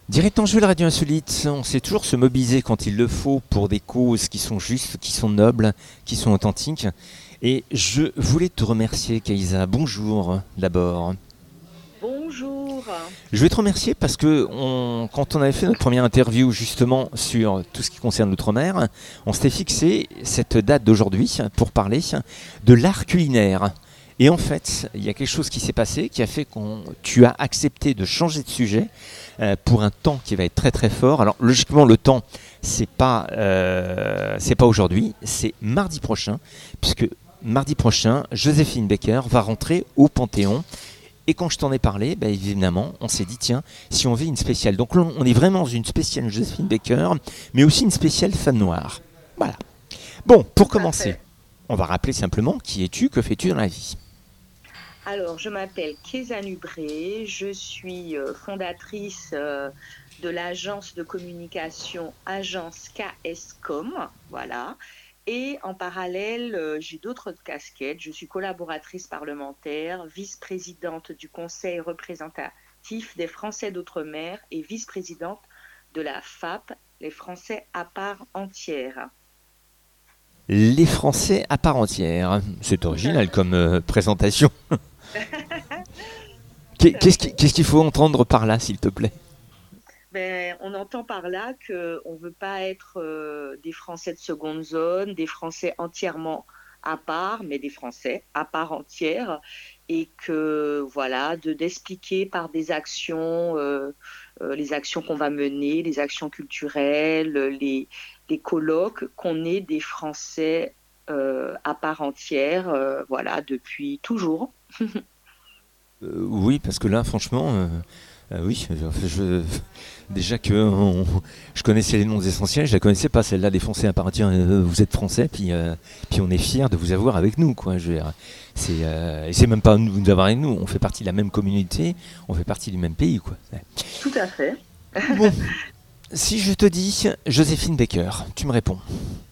Direct en jeu, la radio insolite, on sait toujours se mobiliser quand il le faut pour des causes qui sont justes, qui sont nobles, qui sont authentiques. Et je voulais te remercier, Kaïsa. Bonjour, d'abord. Bonjour. Je vais te remercier parce que quand on avait fait notre première interview justement sur tout ce qui concerne l'outre-mer, on s'était fixé cette date d'aujourd'hui pour parler de l'art culinaire. Et en fait, il y a quelque chose qui s'est passé qui a fait que tu as accepté de changer de sujet pour un temps qui va être très très fort. Alors logiquement, le temps, c'est pas aujourd'hui, c'est mardi prochain, puisque mardi prochain, Joséphine Baker va rentrer au Panthéon. Et quand je t'en ai parlé, évidemment, on s'est dit, tiens, si on fait une spéciale. Donc là, on est vraiment dans une spéciale Joséphine Baker, mais aussi une spéciale femme noire. Voilà. Bon, pour commencer, Parfait. on va rappeler simplement qui es-tu, que fais-tu dans la vie. Alors, je m'appelle Kéza Nubré, je suis fondatrice de l'agence de communication Agence KScom, voilà. Et en parallèle, j'ai d'autres casquettes. Je suis collaboratrice parlementaire, vice-présidente du Conseil représentatif des Français d'outre-mer et vice-présidente de la FAP, les Français à part entière. Les Français à part entière. C'est original comme présentation. Tout à fait. Qu'est-ce qu'il faut entendre par là, s'il te plaît? Ben, on entend par là qu'on ne veut pas être des Français de seconde zone, des Français entièrement à part, mais des Français à part entière, et que voilà, d'expliquer par des actions, les actions qu'on va mener, les actions culturelles, les colloques, qu'on est des Français à part entière, voilà, depuis toujours. Oui, parce que là, franchement, oui, déjà que je connaissais les noms essentiels, je la connaissais pas celle-là des Français à part entière. Vous êtes Français, puis on est fiers de vous avoir avec nous, quoi. Je veux dire, et c'est même pas nous d'avoir avec nous. On fait partie de la même communauté, on fait partie du même pays, quoi. Ouais. Tout à fait. Bon, si je te dis Joséphine Baker, tu me réponds.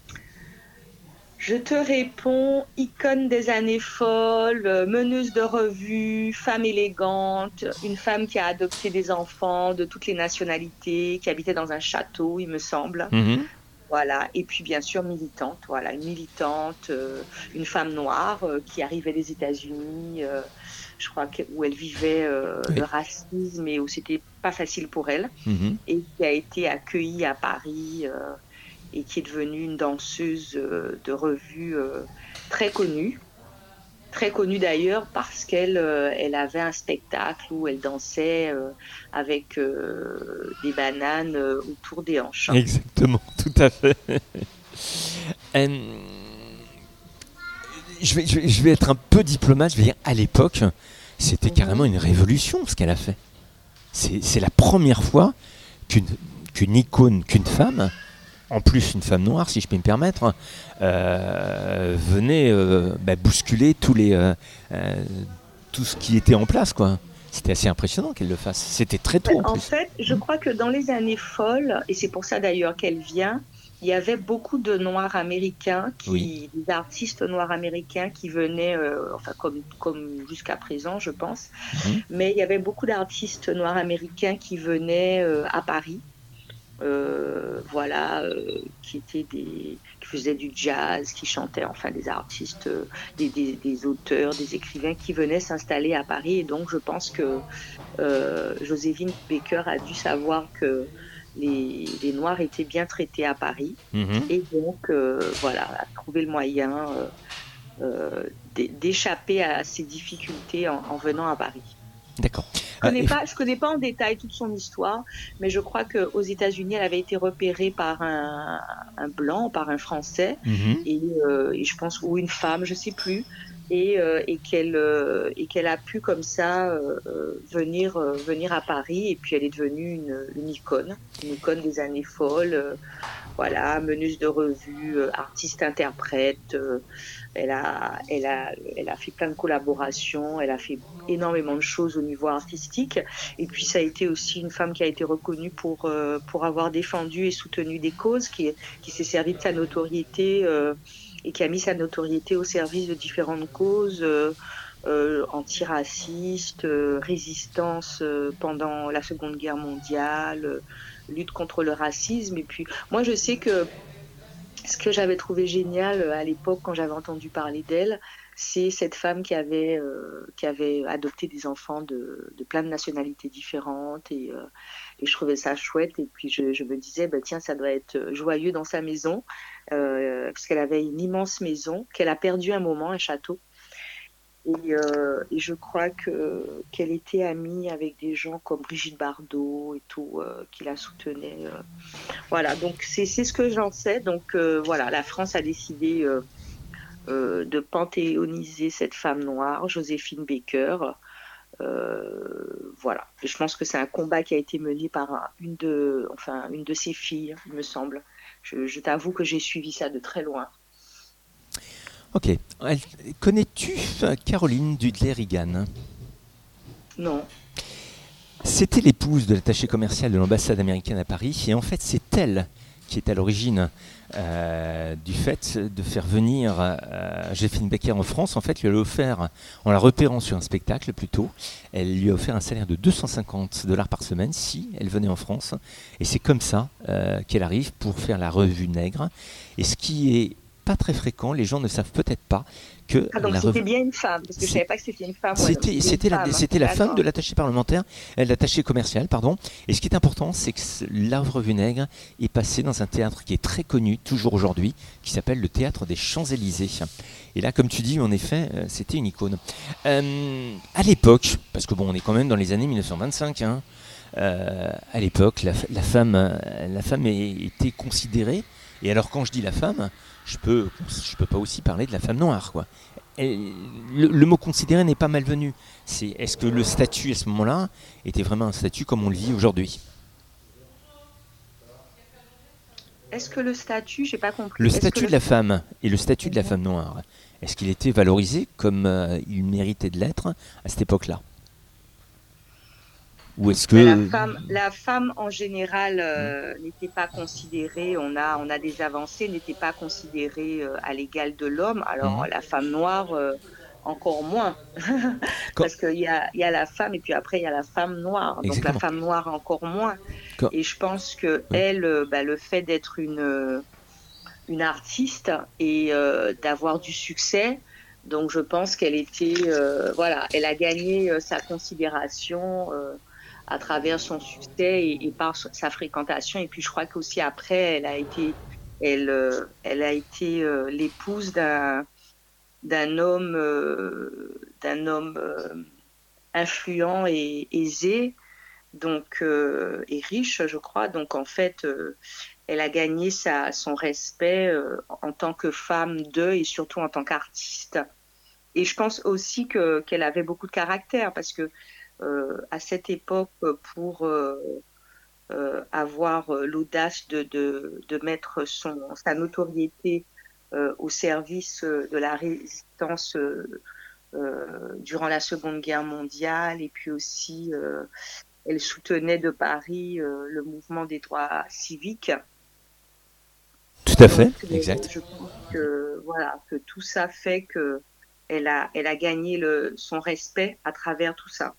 Je te réponds, icône des années folles, meneuse de revue, femme élégante, une femme qui a adopté des enfants de toutes les nationalités, qui habitait dans un château, il me semble. Mhm. Voilà. Et puis bien sûr militante, voilà, une militante, une femme noire qui arrivait des États-Unis, je crois où elle vivait le Oui. racisme et où c'était pas facile pour elle, Mhm. et qui a été accueillie à Paris. Et qui est devenue une danseuse de revue très connue d'ailleurs parce qu'elle avait un spectacle où elle dansait avec des bananes autour des hanches. Exactement, tout à fait. Euh, je vais être un peu diplomate, je vais dire à l'époque, c'était carrément Mhm. une révolution ce qu'elle a fait. C'est la première fois qu'une qu'une icône, qu'une femme, en plus une femme noire si je peux me permettre, venait bousculer euh, tout ce qui était en place, quoi. C'était assez impressionnant qu'elle le fasse. C'était très tôt en En plus. fait, je crois que dans les années folles, et c'est pour ça d'ailleurs qu'elle vient, il y avait beaucoup de Noirs américains, Oui. des artistes noirs américains qui venaient, enfin comme jusqu'à présent, je pense, Mhm. mais il y avait beaucoup d'artistes noirs américains qui venaient à Paris, voilà, qui faisaient du jazz, qui chantaient, enfin des artistes, des auteurs, des écrivains qui venaient s'installer à Paris. Et donc, je pense que Joséphine Baker a dû savoir que les Noirs étaient bien traités à Paris. Mhm. Et donc, voilà, a trouvé le moyen d'échapper à ces difficultés en venant à Paris. D'accord. Je connais pas en détail toute son histoire, mais je crois qu'aux États-Unis, elle avait été repérée par un blanc, par un Français, Mhm. et je pense, ou une femme, je sais plus, et qu'elle a pu comme ça venir à Paris, et puis elle est devenue une icône des années folles, voilà, meneuse de revue, artiste interprète. Elle a fait plein de collaborations, elle a fait énormément de choses au niveau artistique. Et puis, ça a été aussi une femme qui a été reconnue pour avoir défendu et soutenu des causes, qui s'est servie de sa notoriété et qui a mis sa notoriété au service de différentes causes. antiraciste, résistance pendant la Seconde Guerre mondiale, lutte contre le racisme. Et puis, moi, je sais que ce que j'avais trouvé génial à l'époque quand j'avais entendu parler d'elle, c'est cette femme qui avait adopté des enfants de plein de nationalités différentes et je trouvais ça chouette. Et puis je me disais, bah, tiens, ça doit être joyeux dans sa maison parce qu'elle avait une immense maison qu'elle a perdue un moment, un château. Et je crois qu'elle était amie avec des gens comme Brigitte Bardot et tout, qui la soutenaient. Voilà, donc c'est ce que j'en sais. Donc voilà, la France a décidé de panthéoniser cette femme noire, Joséphine Baker. Voilà, je pense que c'est un combat qui a été mené par une de ses filles, il me semble. Je t'avoue que j'ai suivi ça de très loin. Ok. Connais-tu Caroline Dudley-Reagan? Non. C'était l'épouse de l'attaché commercial de l'ambassade américaine à Paris, et en fait c'est elle qui est à l'origine du fait de faire venir Joséphine Baker en France. En fait, lui a offert, en la repérant sur un spectacle plutôt, elle lui a offert un salaire de $250 par semaine si elle venait en France. Et c'est comme ça qu'elle arrive pour faire la revue Nègre. Et ce qui est pas très fréquent, les gens ne savent peut-être pas que donc c'était bien une femme, parce que je savais pas que c'était une femme. C'était la femme de l'attaché parlementaire, l'attaché commercial, pardon. Et ce qui est important, c'est que la revue Nègre est passée dans un théâtre qui est très connu, toujours aujourd'hui, qui s'appelle le Théâtre des Champs-Élysées. Et là, comme tu dis, en effet, c'était une icône. À l'époque, parce que bon, on est quand même dans les années 1925, hein, à l'époque, la femme était considérée. Et alors, quand je dis la femme, je peux pas aussi parler de la femme noire, quoi. Le mot considéré n'est pas malvenu. Est-ce que le statut à ce moment-là était vraiment un statut comme on le vit aujourd'hui? Est-ce que le statut, j'ai pas compris. Le statut de la femme et le statut de la femme noire, est-ce qu'il était valorisé comme il méritait de l'être à cette époque-là? Ou est-ce que la femme en général n'était pas considérée, on a des avancées, n'était pas considérée à l'égal de l'homme. Alors la femme noire encore moins, parce qu'il y a la femme et puis après il y a la femme noire. Exactement. Donc la femme noire encore moins. Et je pense que elle, le fait d'être une artiste et d'avoir du succès. Donc je pense qu'elle était, voilà, elle a gagné sa considération à travers son succès et par sa fréquentation. Et puis je crois qu'aussi après, elle a été l'épouse d'un homme influent et aisé, donc et riche, je crois. Donc en fait, elle a gagné son respect en tant que femme et surtout en tant qu'artiste. Et je pense aussi qu'elle avait beaucoup de caractère parce que à cette époque, pour avoir l'audace de mettre sa notoriété au service de la résistance durant la Seconde Guerre mondiale, et puis aussi elle soutenait de Paris le mouvement des droits civiques. Tout à fait, exact. Je pense que tout ça fait qu'elle a gagné son respect à travers tout ça.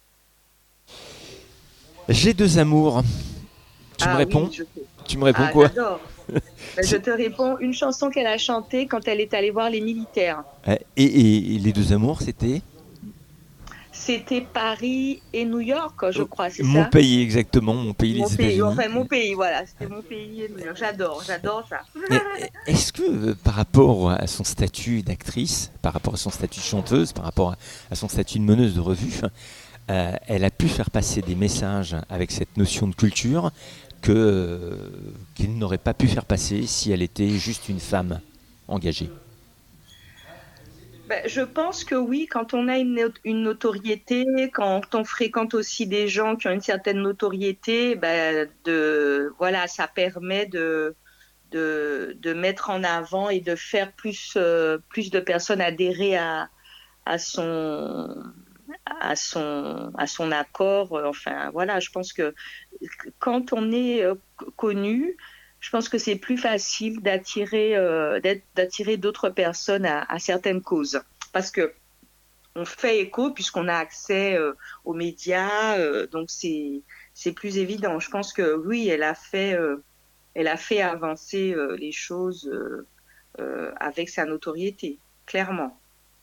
J'ai deux amours. Tu me réponds? Tu me réponds quoi? J'adore. Je te réponds une chanson qu'elle a chantée quand elle est allée voir les militaires. Et les deux amours, c'était? C'était Paris et New York, je crois, c'est ça? Mon pays, exactement, mon pays, les États-Unis. Enfin, mon pays, voilà, c'était mon pays et New York. J'adore ça. Est-ce que par rapport à son statut d'actrice, par rapport à son statut de chanteuse, par rapport à son statut de meneuse de revue, elle a pu faire passer des messages avec cette notion de culture qu'elle n'aurait pas pu faire passer si elle était juste une femme engagée? Je pense que oui, quand on a une notoriété, quand on fréquente aussi des gens qui ont une certaine notoriété, ça permet de mettre en avant et de faire plus de personnes adhérer à son accord. Enfin, voilà, je pense que quand on est connu, je pense que c'est plus facile d'attirer d'autres personnes à certaines causes. Parce que on fait écho puisqu'on a accès aux médias, donc c'est plus évident. Je pense que oui, elle a fait avancer les choses avec sa notoriété, clairement.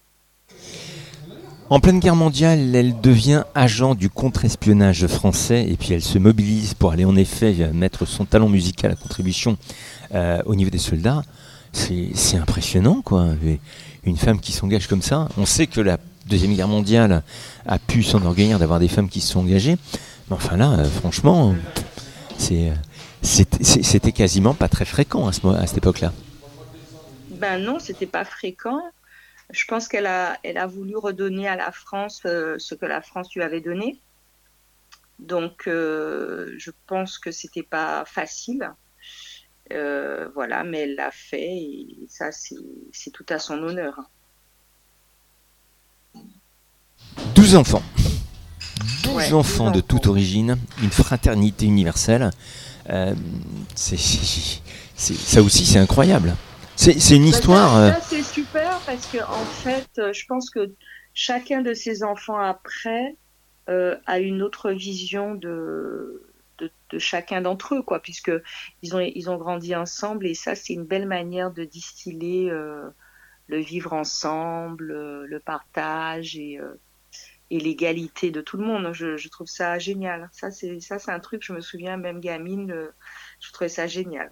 En pleine guerre mondiale, elle devient agent du contre-espionnage français et puis elle se mobilise pour aller en effet mettre son talent musical à contribution au niveau des soldats. C'est impressionnant, quoi. Et une femme qui s'engage comme ça. On sait que la Deuxième Guerre mondiale a pu s'enorgueillir d'avoir des femmes qui se sont engagées. Mais enfin là, franchement, c'était quasiment pas très fréquent à cette époque-là. Ben non, c'était pas fréquent. Je pense elle a voulu redonner à la France ce que la France lui avait donné. Donc, je pense que c'était pas facile. Voilà, mais elle l'a fait et ça, c'est tout à son honneur. 12 enfants. 12 Ouais, 12 enfants de enfants. toute origine, une fraternité universelle. Euh, ça aussi, c'est incroyable. C'est une Bah, histoire. ça c'est super parce que en fait, je pense que chacun de ces enfants après a une autre vision de chacun d'entre eux, quoi, puisque ils ont grandi ensemble et ça, c'est une belle manière de distiller le vivre ensemble, le partage et l'égalité de tout le monde. Je trouve ça génial. Ça, c'est un truc, je me souviens, même gamine, je trouvais ça génial.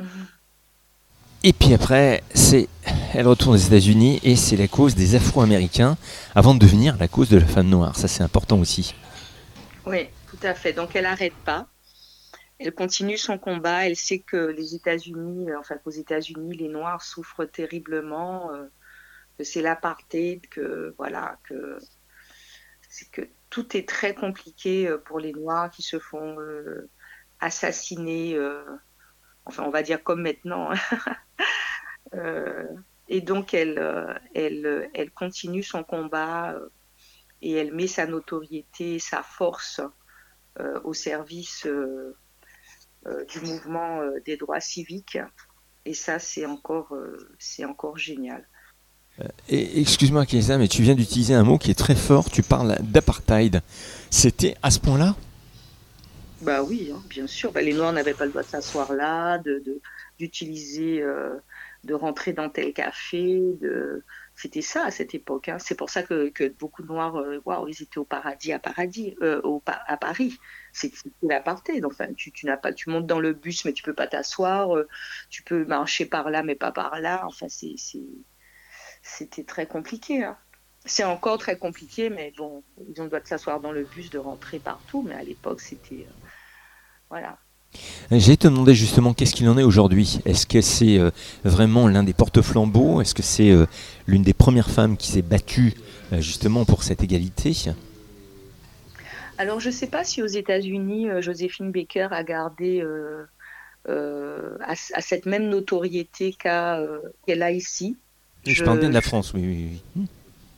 Et puis après, elle retourne aux États-Unis et c'est la cause des Afro-Américains avant de devenir la cause de la femme noire. Ça, c'est important aussi. Oui, tout à fait. Donc, elle n'arrête pas. Elle continue son combat. Elle sait que les États-Unis, enfin qu'aux États-Unis, les Noirs souffrent terriblement, que c'est l'apartheid, que voilà, que c'est que tout est très compliqué pour les Noirs qui se font assassiner. Enfin, on va dire comme maintenant. Euh, et donc, elle continue son combat et elle met sa notoriété, sa force au service du mouvement des droits civiques. Et ça, c'est encore génial. Et excuse-moi, Kéza, mais tu viens d'utiliser un mot qui est très fort. Tu parles d'apartheid. C'était à ce point-là? Bah oui, hein, bien sûr. Bah, les Noirs n'avaient pas le droit de s'asseoir là, d'utiliser, de rentrer dans tel café. C'était ça à cette époque, hein. C'est pour ça que beaucoup de Noirs, waouh, ils étaient au paradis, à Paris. C'est l'apartheid. Enfin, tu n'as pas, tu montes dans le bus, mais tu peux pas t'asseoir. Tu peux marcher par là, mais pas par là. Enfin, c'était très compliqué, hein. C'est encore très compliqué, mais bon, ils ont le droit de s'asseoir dans le bus, de rentrer partout. Mais à l'époque, c'était voilà. J'ai te demandé justement qu'est-ce qu'il en est aujourd'hui. Est-ce que c'est vraiment l'un des porte-flambeaux? Est-ce que c'est l'une des premières femmes qui s'est battue justement pour cette égalité? Alors, je ne sais pas si aux États-Unis, Joséphine Baker a gardé à cette même notoriété qu'elle a ici. Je parle bien de Je, la France, oui, oui, oui.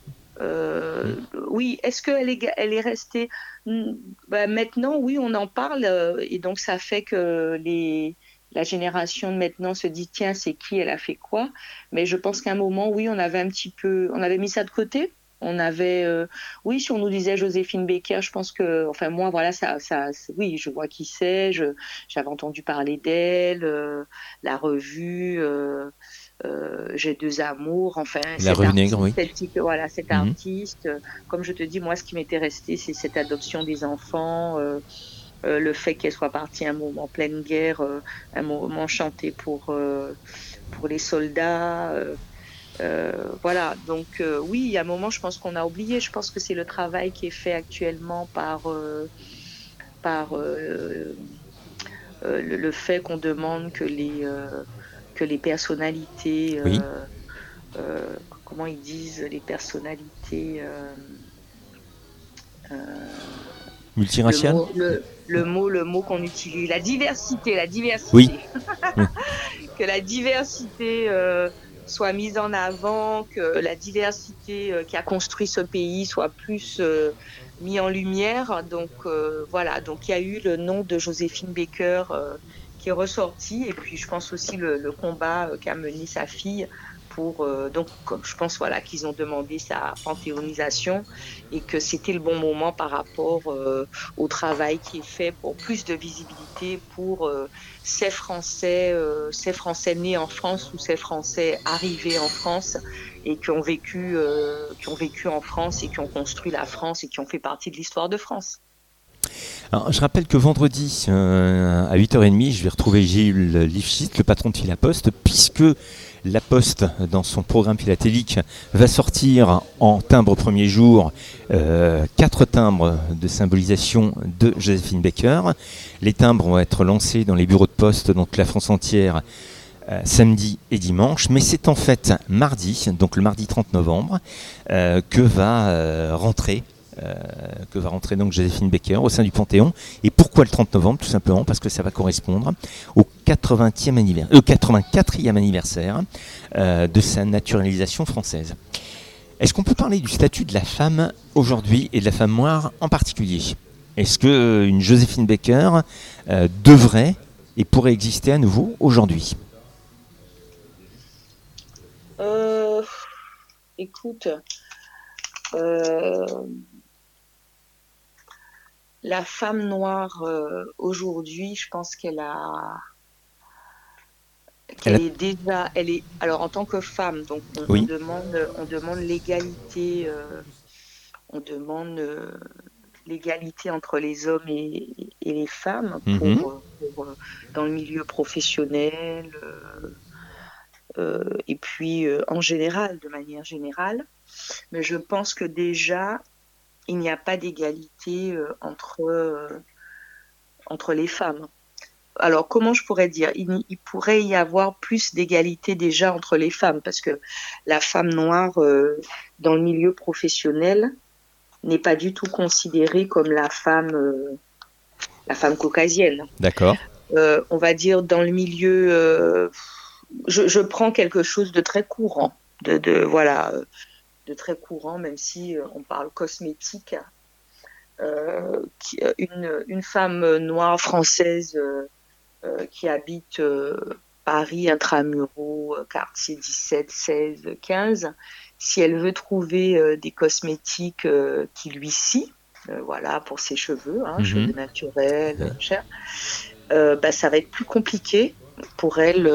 oui, est-ce elle est restée bah, maintenant, oui, on en parle et donc ça fait que la génération de maintenant se dit tiens, c'est qui, elle a fait quoi? Mais je pense qu'à un moment, oui, on avait mis ça de côté. On avait, oui, si on nous disait Joséphine Baker, je pense que, enfin moi, voilà, oui, je vois qui c'est, j'avais entendu parler d'elle, la revue. J'ai deux amours, enfin La cet Revue Nègre, artiste, oui. voilà, cet Mhm. artiste. Comme je te dis, moi, ce qui m'était resté, c'est cette adoption des enfants, le fait qu'elle soit partie un moment en pleine guerre, un moment chanté pour les soldats. Voilà, donc oui, il y a un moment, je pense qu'on a oublié. Je pense que c'est le travail qui est fait actuellement par le fait qu'on demande que les personnalités Oui. euh, comment ils disent les personnalités le Multiracial? mot le mot qu'on utilise la Oui. diversité Oui. que la diversité soit mise en avant, que la diversité qui a construit ce pays soit plus mise en lumière. Donc voilà, donc il y a eu le nom de Joséphine Baker qui est ressorti et puis je pense aussi le combat qu'a mené sa fille Donc, je pense voilà, qu'ils ont demandé sa panthéonisation et que c'était le bon moment par rapport au travail qui est fait pour plus de visibilité pour ces Français nés en France ou ces Français arrivés en France et qui ont vécu en France et qui ont construit la France et qui ont fait partie de l'histoire de France. Alors, je rappelle que vendredi à 8h30, je vais retrouver Gilles Lifshitz, le patron de Philaposte, puisque La Poste, dans son programme philatélique, va sortir en timbre premier jour 4 timbres de symbolisation de Joséphine Baker. Les timbres vont être lancés dans les bureaux de poste dans toute la France entière samedi et dimanche, mais c'est en fait mardi, donc le mardi 30 novembre, que va rentrer donc Joséphine Baker au sein du Panthéon. Et pourquoi le 30 novembre? Tout simplement parce que ça va correspondre au 84e anniversaire de sa naturalisation française. Est-ce qu'on peut parler du statut de la femme aujourd'hui et de la femme noire en particulier? Est-ce qu'une Joséphine Baker devrait et pourrait exister à nouveau aujourd'hui? Écoute, la femme noire aujourd'hui, je pense alors en tant que femme, donc on demande l'égalité, on demande l'égalité entre les hommes et les femmes dans le milieu professionnel et puis en général, de manière générale. Mais je pense que déjà il n'y a pas d'égalité entre les femmes. Alors, comment je pourrais dire? Il pourrait y avoir plus d'égalité déjà entre les femmes, parce que la femme noire, dans le milieu professionnel, n'est pas du tout considérée comme la femme caucasienne. D'accord. On va dire dans le milieu... je prends quelque chose de très courant, de très courant, même si on parle cosmétique. Une femme noire française qui habite Paris, intramuros, quartier 17, 16, 15, si elle veut trouver des cosmétiques qui lui scient, pour ses cheveux, cheveux naturels, ça va être plus compliqué pour elle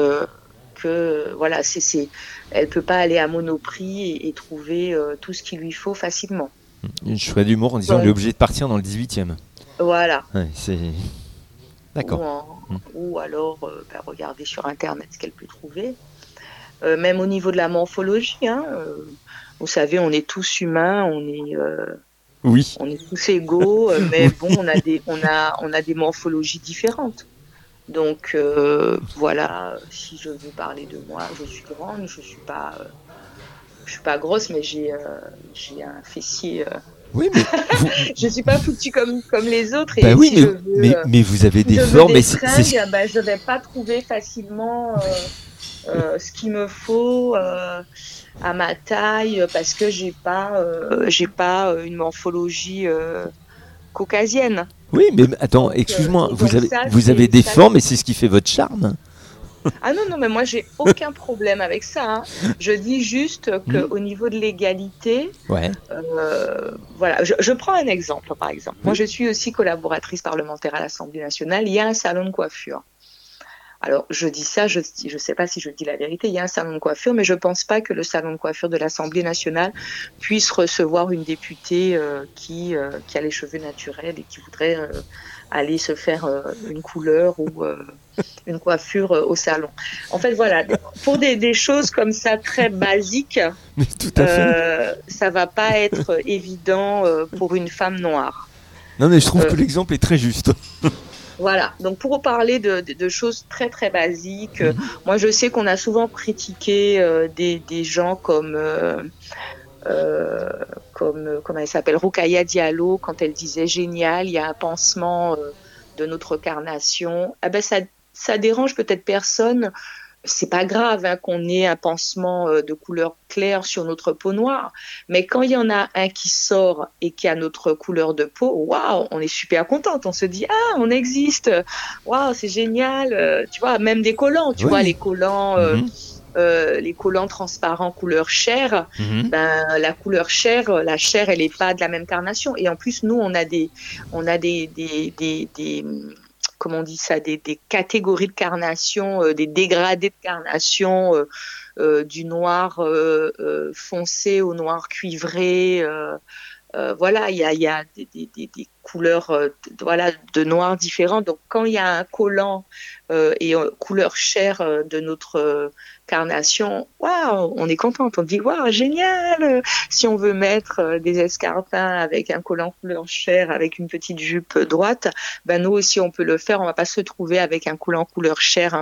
elle peut pas aller à Monoprix et trouver tout ce qu'il lui faut facilement. Un choix d'humour en disant qu'elle est obligée de partir dans le 18e. Voilà. Ouais, c'est... D'accord. Ou alors regarder sur Internet ce qu'elle peut trouver. Même au niveau de la morphologie, vous savez, on est tous humains, on est tous égaux, mais bon, on a des morphologies différentes. Donc si je veux parler de moi, je suis grande, je suis pas grosse, mais j'ai un fessier. Oui, mais je suis pas foutue comme les autres. Et mais vous avez des formes. Je vais pas trouver facilement ce qu'il me faut à ma taille parce que j'ai pas une morphologie caucasienne. Oui, mais attends, excuse-moi, vous avez des formes et c'est ce qui fait votre charme. Ah non, mais moi j'ai aucun problème avec ça. Je dis juste qu'au niveau de l'égalité, je prends un exemple, par exemple. Moi je suis aussi collaboratrice parlementaire à l'Assemblée nationale, il y a un salon de coiffure. Alors, je dis ça, je ne sais pas si je dis la vérité, il y a un salon de coiffure, mais je ne pense pas que le salon de coiffure de l'Assemblée nationale puisse recevoir une députée qui a les cheveux naturels et qui voudrait aller se faire une couleur ou une coiffure au salon. En fait, voilà, pour des choses comme ça, très basiques, ça ne va pas être évident pour une femme noire. Non, mais je trouve que l'exemple est très juste. Voilà, donc pour parler de choses très très basiques, moi je sais qu'on a souvent critiqué des gens comme comment elle s'appelle, Rokhaya Diallo, quand elle disait génial, il y a un pansement de notre carnation. Ça dérange peut-être personne. C'est pas grave qu'on ait un pansement de couleur claire sur notre peau noire, mais quand il y en a un qui sort et qui a notre couleur de peau, waouh, on est super contente, on se dit on existe, waouh, c'est génial, tu vois, même des collants, tu vois, les collants les collants transparents couleur chair, Mhm. ben la chair, elle est pas de la même carnation. Et en plus, nous, on a comment on dit ça, des catégories de carnation, des dégradés de carnation, du noir foncé au noir cuivré. Voilà, il y a des couleurs voilà, de noir différentes. Donc, quand il y a un collant et couleur chair de notre carnation, waouh, on est contente. On dit, waouh, génial! Si on veut mettre des escarpins avec un collant couleur chair, avec une petite jupe droite, ben nous aussi, on peut le faire. On va pas se trouver avec un collant couleur chair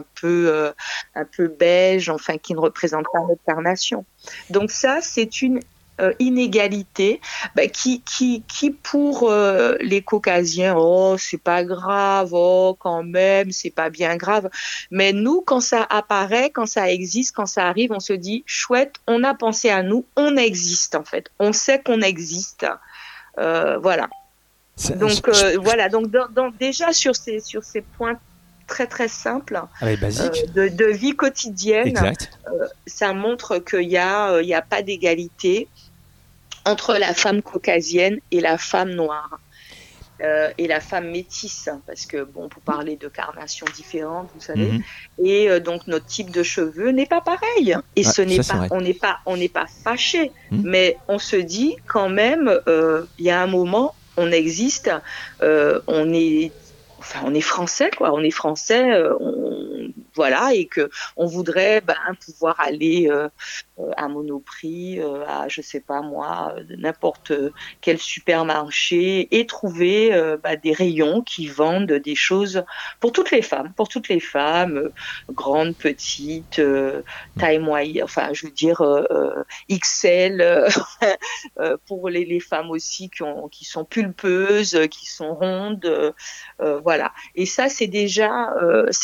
un peu beige, enfin, qui ne représente pas notre carnation. Donc ça, c'est une inégalité bah, qui pour les caucasiens, oh c'est pas grave, oh quand même c'est pas bien grave, mais nous quand ça apparaît, quand ça existe, quand ça arrive, on se dit chouette, on a pensé à nous, on existe en fait, on sait qu'on existe, voilà. Donc voilà, donc déjà sur ces points très très simples basique. de vie quotidienne, Exact. ça montre qu'il y a pas d'égalité entre la femme caucasienne et la femme noire. Et la femme métisse, parce que bon, pour parler de carnations différentes, vous savez, et donc notre type de cheveux n'est pas pareil. Et ce n'est pas, on n'est pas fâché, mais on se dit quand même, il y a un moment, on existe, on est français, quoi. On est français, voilà, et que on voudrait pouvoir aller à Monoprix, à je sais pas moi, n'importe quel supermarché et trouver des rayons qui vendent des choses pour toutes les femmes, grandes, petites, taille moyenne, enfin je veux dire XL, pour les femmes aussi qui sont pulpeuses, qui sont rondes, voilà. Et ça c'est déjà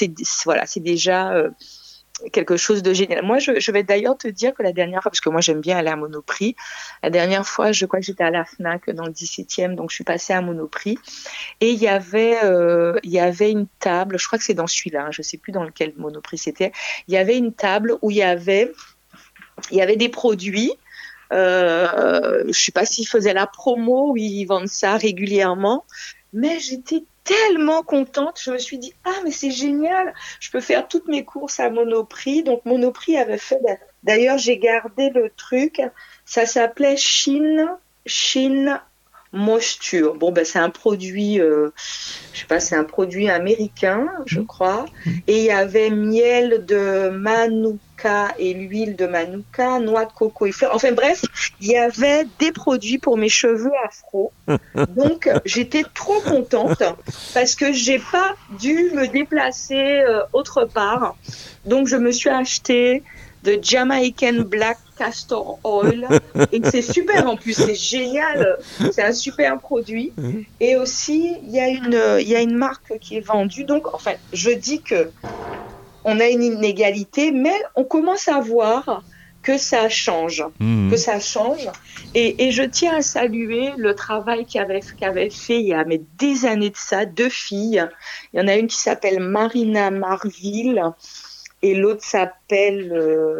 quelque chose de génial. Moi, je vais d'ailleurs te dire que la dernière fois, parce que moi j'aime bien aller à Monoprix, la dernière fois, je crois que j'étais à la Fnac dans le 17e, donc je suis passée à Monoprix, et il y avait une table, je crois que c'est dans celui-là, je sais plus dans lequel Monoprix c'était, il y avait une table où il y avait des produits, je sais pas s'ils faisaient la promo ou ils vendent ça régulièrement, mais j'étais tellement contente, je me suis dit mais c'est génial, je peux faire toutes mes courses à Monoprix. Donc Monoprix avait fait, d'ailleurs j'ai gardé le truc, ça s'appelait Shin Moisture. Bon c'est un produit, je sais pas, c'est un produit américain, je crois, et il y avait miel de Manuka et l'huile de Manuka, noix de coco et fleurs. Enfin bref, il y avait des produits pour mes cheveux afro. Donc j'étais trop contente parce que j'ai pas dû me déplacer autre part. Donc je me suis acheté de Jamaican Black Castor Oil et c'est super en plus, c'est génial, c'est un super produit. Et aussi il y a une marque qui est vendue. Donc enfin je dis que on a une inégalité, mais on commence à voir que ça change, Et je tiens à saluer le travail qu'avait fait il y a des années de ça, 2 filles. Il y en a une qui s'appelle Marina Marville et l'autre s'appelle,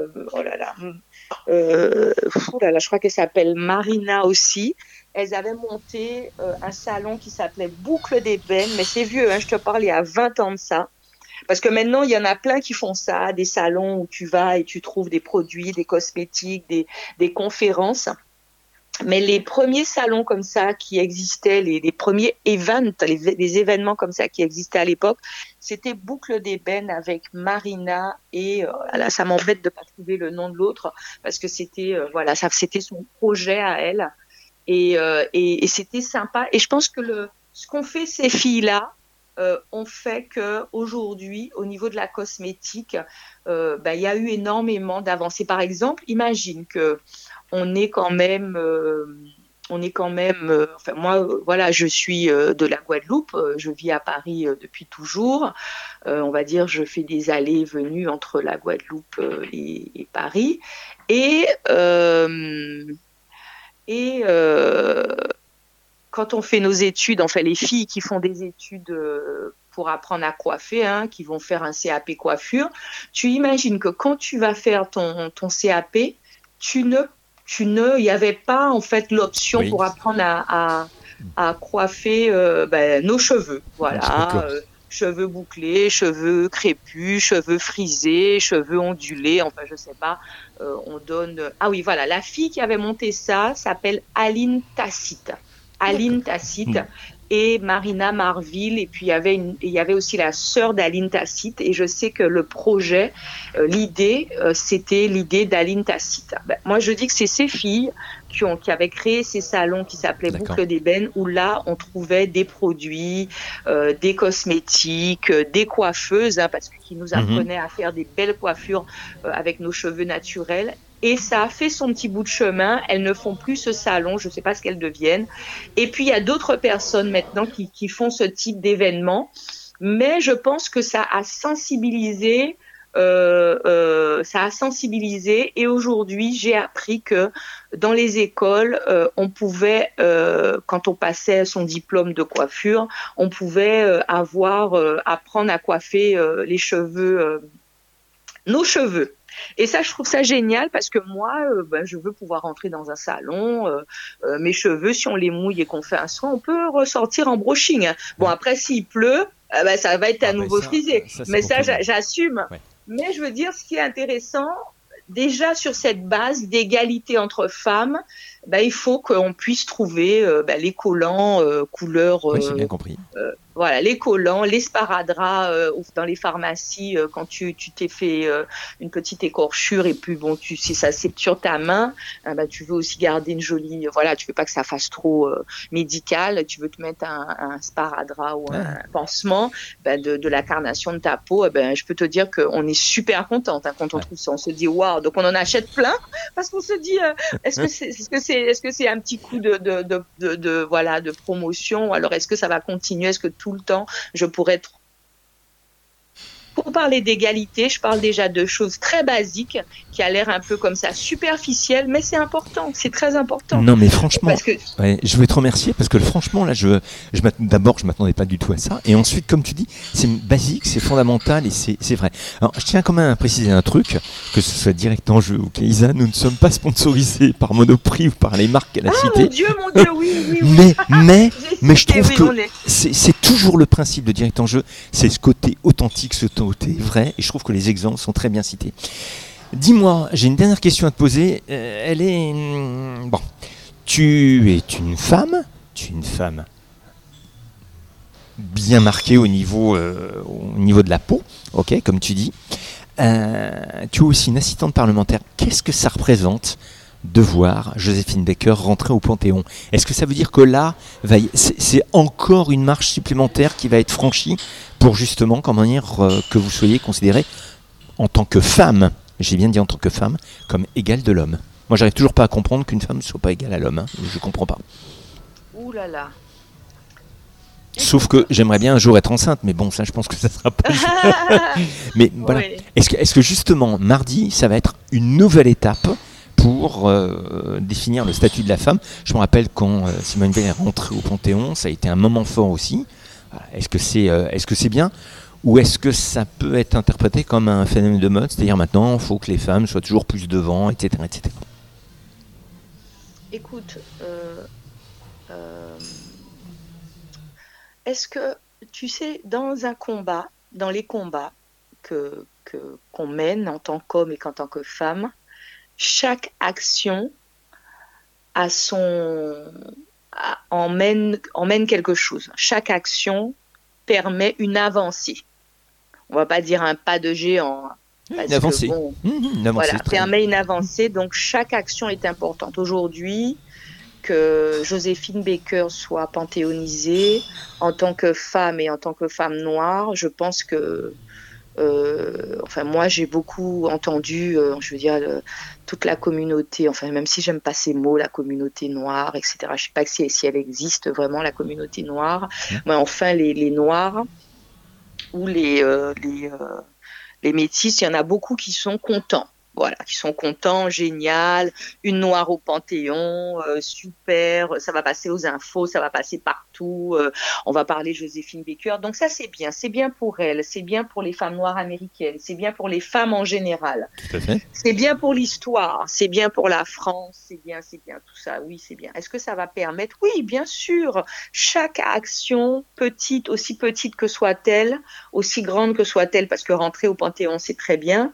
je crois qu'elle s'appelle Marina aussi. Elles avaient monté un salon qui s'appelait Boucle d'ébène, mais c'est vieux, je te parle il y a 20 ans de ça. Parce que maintenant, il y en a plein qui font ça, des salons où tu vas et tu trouves des produits, des cosmétiques, des conférences. Mais les premiers salons comme ça qui existaient, les premiers events, les événements comme ça qui existaient à l'époque, c'était Boucle d'ébène avec Marina et là, ça m'embête de pas trouver le nom de l'autre parce que c'était c'était son projet à elle et c'était sympa. Et je pense que ce qu'ont fait ces filles-là, ont fait que aujourd'hui, au niveau de la cosmétique, il y a eu énormément d'avancées. Par exemple, imagine que on est quand même, enfin moi, voilà, je suis de la Guadeloupe, je vis à Paris depuis toujours. On va dire, je fais des allées et venues entre la Guadeloupe et Paris, et quand on fait nos études, enfin les filles qui font des études pour apprendre à coiffer, hein, qui vont faire un CAP coiffure. Tu imagines que quand tu vas faire ton CAP, il n'y avait pas en fait l'option Oui. pour apprendre à coiffer nos cheveux. Voilà. Cheveux bouclés, cheveux crépus, cheveux frisés, cheveux ondulés, enfin je sais pas. On donne. Ah oui, voilà, la fille qui avait monté ça s'appelle Aline Tacite. Aline Tacite et Marina Marville. Et puis il y avait aussi la sœur d'Aline Tacite. Et je sais que le projet, c'était l'idée d'Aline Tacite. Moi, je dis que c'est ces filles qui avaient créé ces salons qui s'appelaient Boucle d'Ébène, où là, on trouvait des produits, des cosmétiques, des coiffeuses, hein, parce qu'ils nous apprenaient à faire des belles coiffures avec nos cheveux naturels. Et ça a fait son petit bout de chemin. Elles ne font plus ce salon. Je ne sais pas ce qu'elles deviennent. Et puis, il y a d'autres personnes maintenant qui font ce type d'événement. Mais je pense que ça a sensibilisé. Et aujourd'hui, j'ai appris que dans les écoles, on pouvait, quand on passait son diplôme de coiffure, on pouvait apprendre à coiffer les cheveux, nos cheveux. Et ça, je trouve ça génial parce que moi, je veux pouvoir rentrer dans un salon. Mes cheveux, si on les mouille et qu'on fait un soin, on peut ressortir en brushing. Bon, après, s'il pleut, ça va être à nouveau frisé. Mais ça, j'assume. Ouais. Mais je veux dire, ce qui est intéressant, déjà sur cette base d'égalité entre femmes, il faut qu'on puisse trouver les collants couleur. Oui, j'ai bien compris. Voilà, les collants, les sparadraps dans les pharmacies quand tu t'es fait une petite écorchure et puis bon, si ça c'est sur ta main, tu veux aussi garder une jolie, voilà, tu veux pas que ça fasse trop médical, tu veux te mettre un sparadrap ou un pansement de la carnation de ta peau, je peux te dire qu'on est super contente quand on trouve ça, on se dit waouh, donc on en achète plein parce qu'on se dit est-ce que c'est un petit coup de promotion, alors est-ce que ça va continuer, est-ce que tout le temps, je pourrais être... Pour parler d'égalité, je parle déjà de choses très basiques qui a l'air un peu comme ça superficielles, mais c'est important, c'est très important. Non mais franchement, je vais te remercier parce que franchement là, d'abord je m'attendais pas du tout à ça et ensuite comme tu dis, c'est basique, c'est fondamental et c'est vrai. Alors je tiens quand même à préciser un truc, que ce soit Direct Enjeu ou Keïsa, nous ne sommes pas sponsorisés par Monoprix ou par les marques qu'elle a citées. Mon Dieu, oui. Mais je trouve que c'est toujours le principe de Direct Enjeu, c'est ce côté authentique, ce côté vrai, et je trouve que les exemples sont très bien cités. Dis-moi, j'ai une dernière question à te poser. Elle est... Bon, tu es une femme bien marquée au niveau de la peau, ok, comme tu dis. Tu es aussi une assistante parlementaire. Qu'est-ce que ça représente de voir Joséphine Baker rentrer au Panthéon? Est-ce que ça veut dire que là, c'est encore une marche supplémentaire qui va être franchie pour justement, comment dire, que vous soyez considérée en tant que femme, j'ai bien dit en tant que femme, comme égale de l'homme? Moi, j'arrive toujours pas à comprendre qu'une femme ne soit pas égale à l'homme. Hein. Je comprends pas. Ouh là là. Sauf que j'aimerais bien un jour être enceinte, mais bon, ça, je pense que ça sera pas. Mais voilà. Oui. Est-ce que justement, mardi, ça va être une nouvelle étape pour définir le statut de la femme? Je me rappelle quand Simone Veil est rentrée au Panthéon, ça a été un moment fort aussi. Est-ce que c'est bien? Ou est-ce que ça peut être interprété comme un phénomène de mode, c'est-à-dire maintenant, il faut que les femmes soient toujours plus devant, etc. etc. Écoute, est-ce que, tu sais, dans les combats qu'on mène en tant qu'homme et qu'en tant que femme, chaque action emmène quelque chose. Chaque action permet une avancée. On va pas dire un pas de géant. Une avancée. Permet une avancée. Donc chaque action est importante. Aujourd'hui, que Joséphine Baker soit panthéonisée en tant que femme et en tant que femme noire, je pense que moi j'ai beaucoup entendu, toute la communauté, même si j'aime pas ces mots, la communauté noire, etc. Je sais pas si elle existe vraiment, la communauté noire, mais les noirs ou les métis, il y en a beaucoup qui sont contents. voilà, qui sont contents, génial, une noire au Panthéon, super, ça va passer aux infos, ça va passer partout, on va parler Joséphine Baker. Donc ça, c'est bien pour elles, c'est bien pour les femmes noires américaines, c'est bien pour les femmes en général. Tout à fait. C'est bien pour l'histoire, c'est bien pour la France, c'est bien, tout ça, oui, c'est bien. Est-ce que ça va permettre? Oui, bien sûr, chaque action, petite, aussi petite que soit-elle, aussi grande que soit-elle, parce que rentrer au Panthéon, c'est très bien.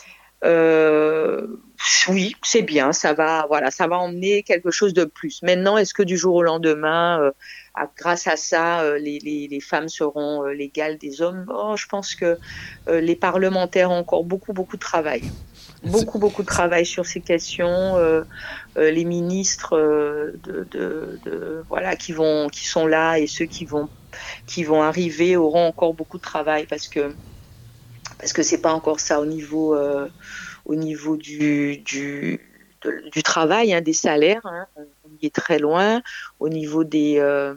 Oui, c'est bien, ça va emmener quelque chose de plus. Maintenant, est-ce que du jour au lendemain, grâce à ça, les femmes seront l'égale des hommes? Oh, je pense que les parlementaires ont encore beaucoup de travail. Beaucoup de travail sur ces questions. Les ministres voilà, qui sont là et ceux qui vont arriver auront encore beaucoup de travail parce que c'est pas encore ça au niveau du travail, hein, des salaires, hein, on y est très loin. Au niveau des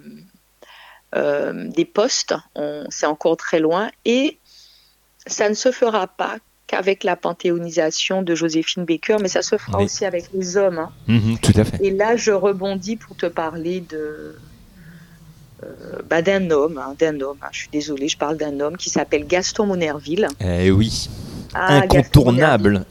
postes, c'est encore très loin. Et ça ne se fera pas qu'avec la panthéonisation de Joséphine Baker, mais ça se fera aussi avec les hommes. Hein. Tout à fait. Et là, je rebondis pour te parler d'un homme, je suis désolée, je parle d'un homme qui s'appelle Gaston Monnerville. Eh oui, incontournable.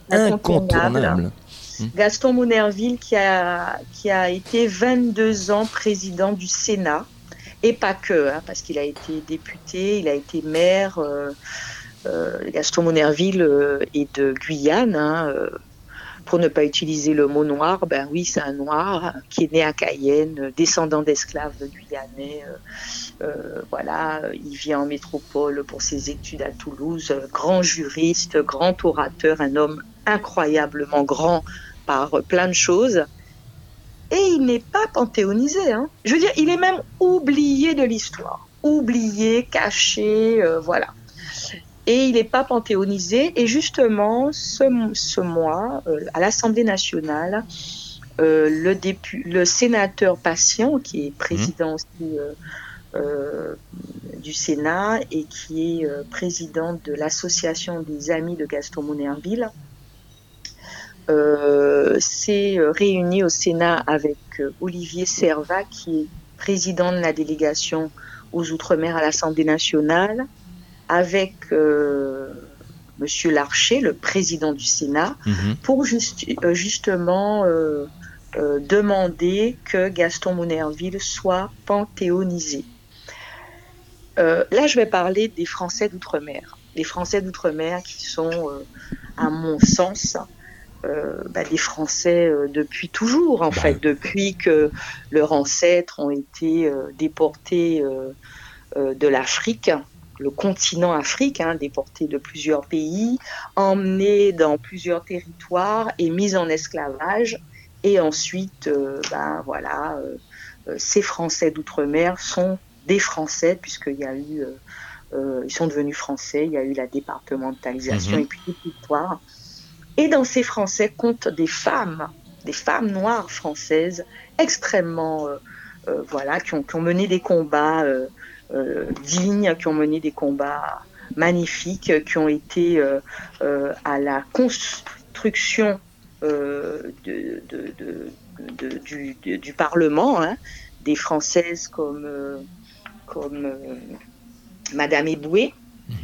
Gaston Monnerville qui a été 22 ans président du Sénat, et pas que, hein, parce qu'il a été député, il a été maire. Gaston Monnerville est de Guyane, hein, pour ne pas utiliser le mot noir, ben oui, c'est un noir qui est né à Cayenne, descendant d'esclaves guyanais. Voilà, il vient en métropole pour ses études à Toulouse, grand juriste, grand orateur, un homme incroyablement grand par plein de choses. Et il n'est pas panthéonisé. Hein. Je veux dire, il est même oublié de l'histoire. Oublié, caché, voilà. Et il n'est pas panthéonisé. Et justement, ce mois, à l'Assemblée nationale, le sénateur Patient, qui est président aussi du Sénat et qui est président de l'association des amis de Gaston Monnerville, s'est réuni au Sénat avec Olivier Servat, qui est président de la délégation aux Outre-mer à l'Assemblée nationale, avec Monsieur Larcher, le président du Sénat, pour justement demander que Gaston Monnerville soit panthéonisé. Là, je vais parler des Français d'outre-mer. Les Français d'outre-mer qui sont, à mon sens, des Français depuis toujours, en fait, depuis que leurs ancêtres ont été déportés de l'Afrique, le continent Afrique, hein, déportés de plusieurs pays, emmenés dans plusieurs territoires et mis en esclavage. Et ensuite, ces Français d'outre-mer sont des Français, puisqu'il y a eu, ils sont devenus Français, il y a eu la départementalisation et puis toute l'histoire. Et dans ces Français comptent des femmes noires françaises extrêmement, qui ont mené des combats dignes, qui ont mené des combats magnifiques, qui ont été à la construction du Parlement, hein, des Françaises comme Madame Eboué,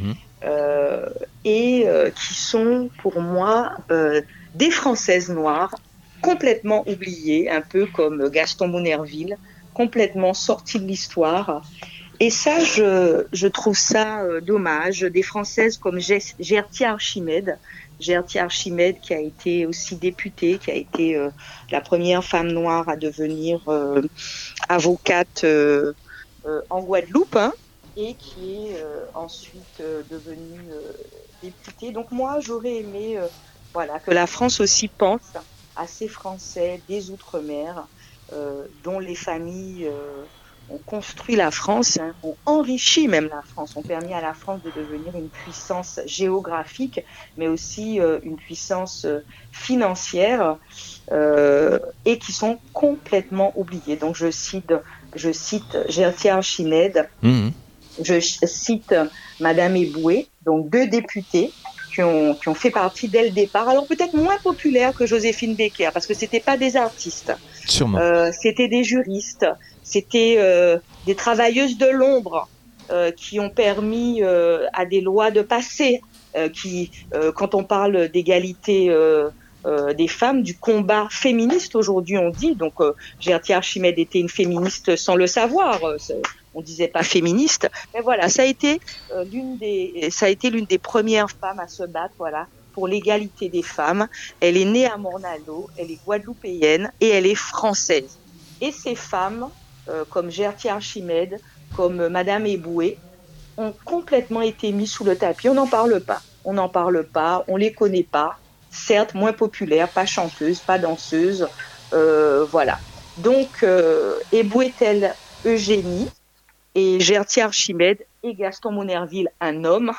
et qui sont pour moi des Françaises noires complètement oubliées, un peu comme Gaston Monnerville, complètement sorties de l'histoire. Et ça, je trouve ça dommage. Des Françaises comme Gertie Archimède, qui a été aussi députée, qui a été la première femme noire à devenir avocate en Guadeloupe, hein, et qui est ensuite devenue députée. Donc moi, j'aurais aimé que la France aussi pense à ces Français des Outre-mer, dont les familles ont construit la France, hein, ont enrichi même la France, ont permis à la France de devenir une puissance géographique, mais aussi une puissance financière, et qui sont complètement oubliées. Donc je cite Gertie Archimède, je cite Madame Eboué, donc deux députées qui qui ont fait partie dès le départ. Alors peut-être moins populaires que Joséphine Baker, parce que c'était pas des artistes. Sûrement. C'était des juristes, c'était des travailleuses de l'ombre qui ont permis à des lois de passer. Quand on parle d'égalité des femmes, du combat féministe aujourd'hui, on dit. Donc, Gertie Archimède était une féministe sans le savoir. On disait pas féministe, mais voilà, ça a été l'une des premières femmes à se battre, voilà, pour l'égalité des femmes. Elle est née à Morne-à-l'Eau, elle est guadeloupéenne et elle est française. Et ces femmes, comme Gertie Archimède, comme Madame Eboué, ont complètement été mises sous le tapis. On n'en parle pas, on les connaît pas. Certes, moins populaires, pas chanteuses, pas danseuses, voilà. Donc, Eboué-Telle Eugénie et Gertie Archimède et Gaston Monnerville, un homme,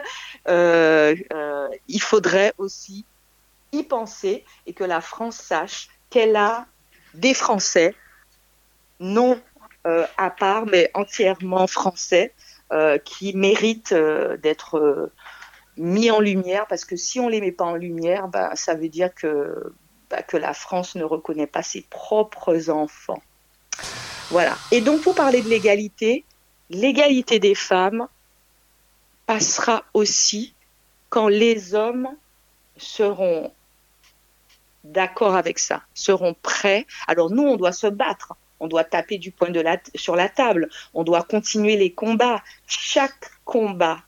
il faudrait aussi y penser et que la France sache qu'elle a des Français, non à part, mais entièrement français, qui méritent d'être mis en lumière, parce que si on les met pas en lumière, ça veut dire que la France ne reconnaît pas ses propres enfants. Voilà. Et donc, pour parler de l'égalité des femmes passera aussi quand les hommes seront d'accord avec ça, seront prêts. Alors nous, on doit se battre, on doit taper du poing sur la table, on doit continuer les combats. Chaque combat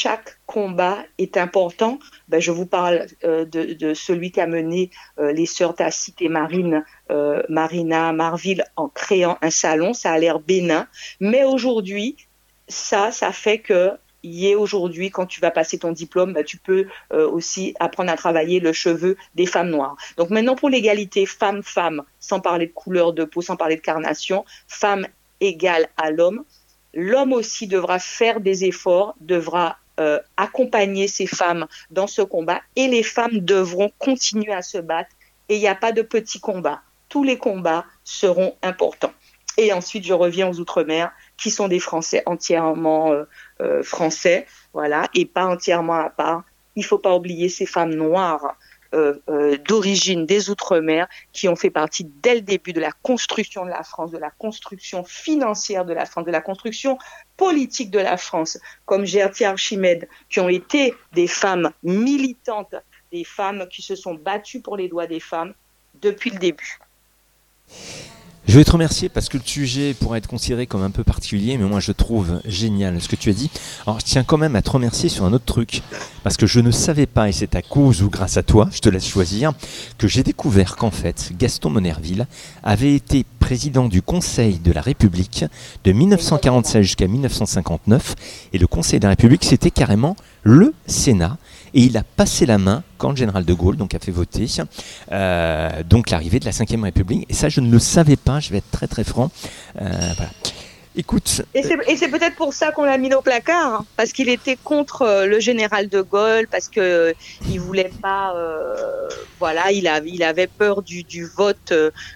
est important. Je vous parle de celui qu'a mené les sœurs Tacite et Marina Marville en créant un salon. Ça a l'air bénin, mais aujourd'hui, ça fait que aujourd'hui, quand tu vas passer ton diplôme, tu peux aussi apprendre à travailler le cheveu des femmes noires. Donc maintenant, pour l'égalité femme-femme, sans parler de couleur de peau, sans parler de carnation, femme égale à l'homme, l'homme aussi devra faire des efforts, devra accompagner ces femmes dans ce combat, et les femmes devront continuer à se battre. Et il n'y a pas de petits combats. Tous les combats seront importants. Et ensuite, je reviens aux Outre-mer, qui sont des Français entièrement français, voilà, et pas entièrement à part. Il ne faut pas oublier ces femmes noires d'origine des Outre-mer qui ont fait partie dès le début de la construction de la France, de la construction financière de la France, de la construction politique de la France, comme Gertie Archimède, qui ont été des femmes militantes, des femmes qui se sont battues pour les droits des femmes depuis le début. Je vais te remercier parce que le sujet pourrait être considéré comme un peu particulier, mais moi je trouve génial ce que tu as dit. Alors je tiens quand même à te remercier sur un autre truc, parce que je ne savais pas, et c'est à cause ou grâce à toi, je te laisse choisir, que j'ai découvert qu'en fait Gaston Monnerville avait été président du Conseil de la République de 1946 jusqu'à 1959, et le Conseil de la République c'était carrément le Sénat. Et il a passé la main quand le général de Gaulle a fait voter donc l'arrivée de la Ve République. Et ça, je ne le savais pas, je vais être très très franc. Voilà. Écoute. Et c'est peut-être pour ça qu'on l'a mis au placard, hein, parce qu'il était contre le général de Gaulle, parce que il voulait pas, voilà, il avait peur du vote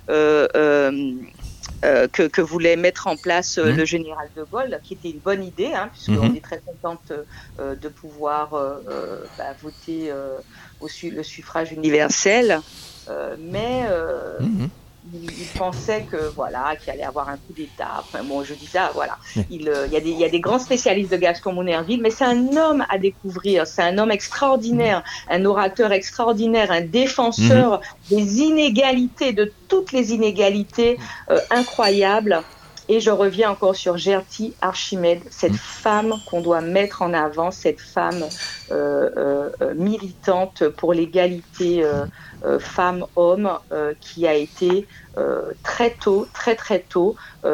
que voulait mettre en place le général de Gaulle, qui était une bonne idée, hein, puisqu'on est très contente de pouvoir voter le suffrage universel, mais il pensait qu'il allait avoir un coup d'État. Enfin, bon, je dis ça, voilà. Il y a des grands spécialistes de Gaston Monnerville, mais c'est un homme à découvrir. C'est un homme extraordinaire, un orateur extraordinaire, un défenseur des inégalités, de toutes les inégalités incroyables. Et je reviens encore sur Gertie Archimède, cette femme qu'on doit mettre en avant, cette femme militante pour l'égalité femmes-hommes, qui a été très très tôt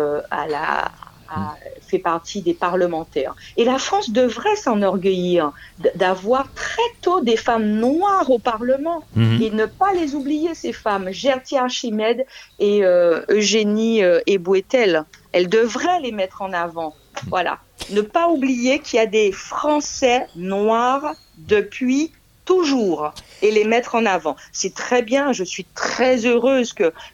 fait partie des parlementaires. Et la France devrait s'enorgueillir d'avoir très tôt des femmes noires au Parlement et ne pas les oublier, ces femmes. Gertie Archimède et Eugénie Eboué-Telle, elles devraient les mettre en avant. Voilà. Ne pas oublier qu'il y a des Français noirs depuis toujours et les mettre en avant. C'est très bien. Je suis très heureuse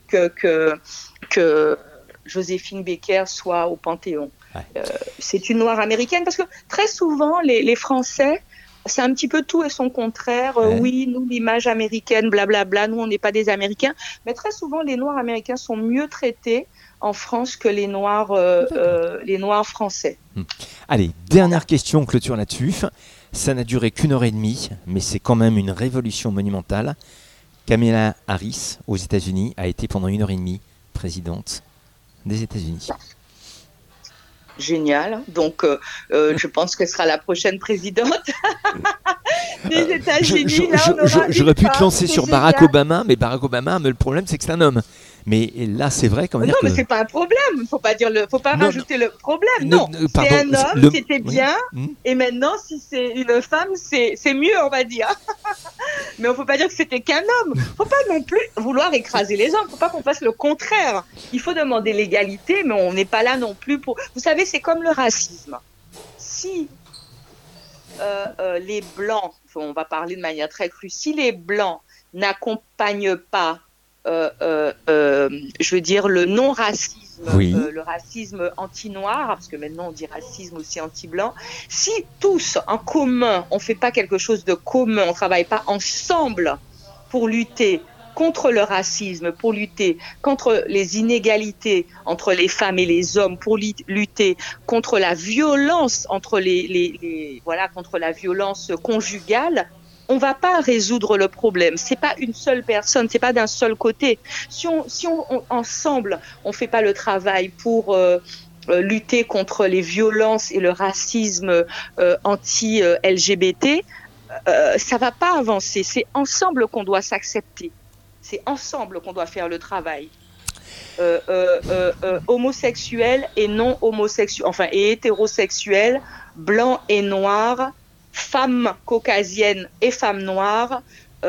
que Joséphine Baker soit au Panthéon. Ouais. C'est une noire américaine, parce que très souvent les Français c'est un petit peu tout et son contraire. Oui, nous, l'image américaine, blablabla, nous, on n'est pas des Américains. Mais très souvent, les Noirs américains sont mieux traités en France que les Noirs français. Allez, dernière question, clôture là-dessus. Ça n'a duré qu'1 heure et demie, mais c'est quand même une révolution monumentale. Kamala Harris, aux États-Unis, a été pendant 1 heure et demie présidente des États-Unis. Génial. Donc, je pense qu'elle sera la prochaine présidente des États-Unis. J'aurais pu te lancer sur Barack Obama, mais Barack Obama, le problème, c'est que c'est un homme. Mais là, c'est vrai quand même. Non, mais c'est pas un problème. Faut pas rajouter le problème. Non, pardon, c'est un homme, c'était bien. Et maintenant, si c'est une femme, c'est mieux, on va dire. Mais on ne peut pas dire que c'était qu'un homme. Il ne faut pas non plus vouloir écraser les hommes. Il ne faut pas qu'on fasse le contraire. Il faut demander l'égalité, mais on n'est pas là non plus pour... Vous savez, c'est comme le racisme. Si les Blancs, on va parler de manière très crue, si les Blancs n'accompagnent pas, je veux dire, le non-racisme, le racisme anti-noir, parce que maintenant on dit racisme aussi anti-blanc, si tous en commun, on ne fait pas quelque chose de commun, on ne travaille pas ensemble pour lutter contre le racisme, pour lutter contre les inégalités entre les femmes et les hommes, pour lutter contre la violence contre contre la violence conjugale, on va pas résoudre le problème. C'est pas une seule personne, c'est pas d'un seul côté. Si ensemble, on fait pas le travail pour lutter contre les violences et le racisme anti-LGBT, ça va pas avancer. C'est ensemble qu'on doit s'accepter. C'est ensemble qu'on doit faire le travail. Homosexuels et non homosexuels, enfin, et hétérosexuels, blancs et noirs, femmes caucasiennes et femmes noires,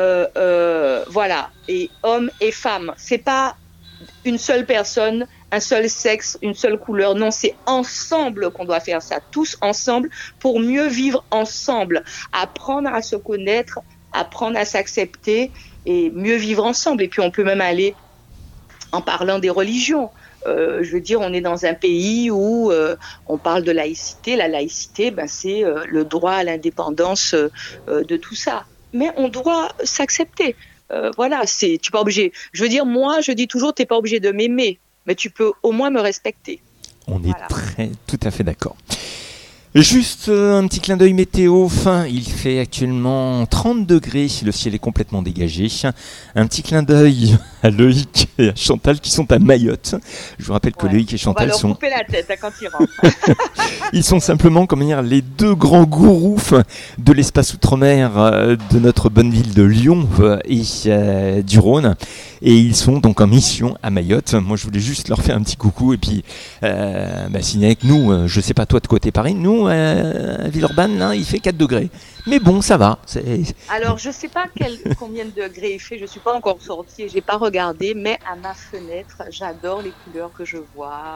voilà, et hommes et femmes. C'est pas une seule personne, un seul sexe, une seule couleur. Non, c'est ensemble qu'on doit faire ça, tous ensemble, pour mieux vivre ensemble, apprendre à se connaître, apprendre à s'accepter et mieux vivre ensemble. Et puis on peut même aller en parlant des religions. Je veux dire, on est dans un pays où on parle de laïcité. La laïcité, c'est le droit à l'indépendance de tout ça. Mais on doit s'accepter. Voilà, tu n'es pas obligé. Je veux dire, moi, je dis toujours, tu n'es pas obligé de m'aimer, mais tu peux au moins me respecter. On est tout à fait d'accord. Juste un petit clin d'œil météo, il fait actuellement 30 degrés, le ciel est complètement dégagé. Un petit clin d'œil à Loïc et à Chantal qui sont à Mayotte. Je vous rappelle que Loïc et Chantal sont... On va leur couper la tête quand ils rentrent. Ils sont simplement, les deux grands gourous de l'espace outre-mer de notre bonne ville de Lyon et du Rhône. Et ils sont donc en mission à Mayotte. Moi, je voulais juste leur faire un petit coucou et puis signer avec nous. Je sais pas toi de côté Paris, nous à Villeurbanne, là, il fait 4 degrés. Mais bon, ça va. Alors, je sais pas combien de degrés il fait. Je suis pas encore sortie, j'ai pas regardé. Mais à ma fenêtre, j'adore les couleurs que je vois.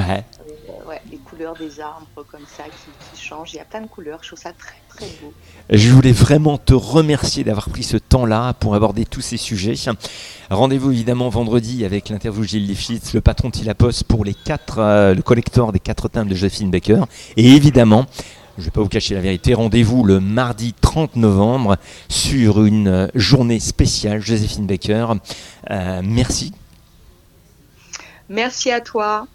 Les couleurs des arbres comme ça qui changent. Il y a plein de couleurs. Je trouve ça très très beau. Je voulais vraiment te remercier d'avoir pris ce temps-là pour aborder tous ces sujets. Rendez-vous évidemment vendredi avec l'interview Gilles Lifshitz, le patron de Tilapost, pour le collector des 4 timbres de Joséphine Baker. Et évidemment, je ne vais pas vous cacher la vérité, rendez-vous le mardi 30 novembre sur une journée spéciale Joséphine Baker. Merci. Merci à toi.